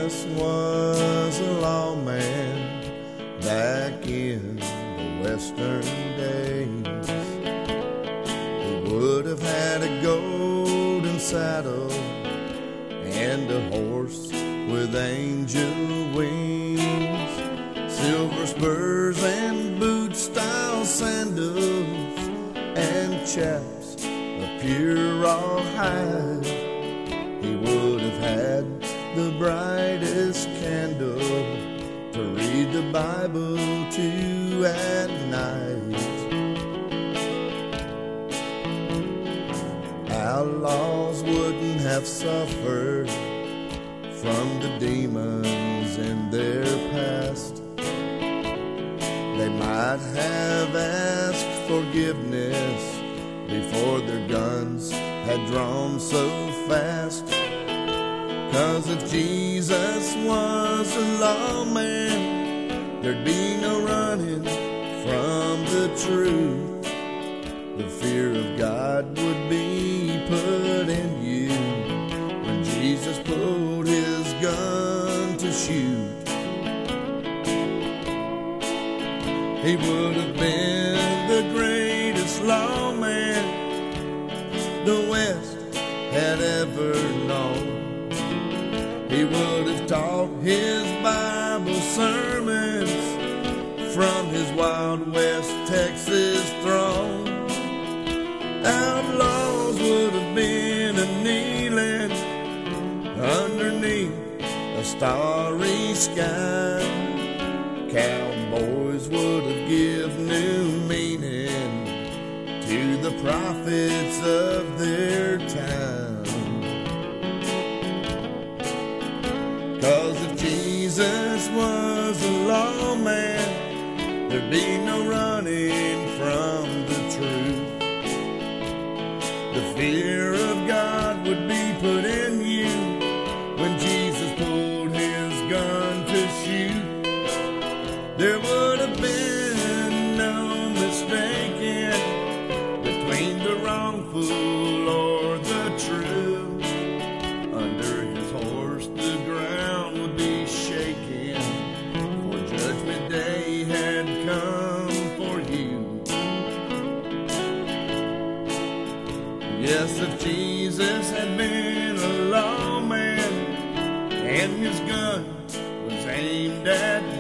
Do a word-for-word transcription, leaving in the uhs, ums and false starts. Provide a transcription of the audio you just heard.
Jesus was a lawman back in the western days, he would have had a golden saddle and a horse with angel wings, silver spurs and boot-style sandals, and chaps of pure rawhide. He would have had the brightest candle to read the Bible to at night. Outlaws wouldn't have suffered from the demons in their past. They might have asked forgiveness before their guns had drawn so fast. 'Cause if Jesus was a lawman, there'd be no running from the truth. The fear of God would be put in you when Jesus pulled his gun to shoot. He would have been the greatest lawman the West had ever known. He would have taught his Bible sermons from his Wild West Texas throne. Outlaws would have been a-kneeling underneath a starry sky. Cowboys would have given new meaning to the prophets of their time. 'Cause if Jesus was a lawman, there'd be no running from the truth. The fear of God would be put in you when Jesus pulled his gun to shoot. There would have been no mistaking between the wrongful or the true. Under his horse the ground would be shaking, for judgment day had come for you. Yes, if Jesus had been a lawman and his gun was aimed at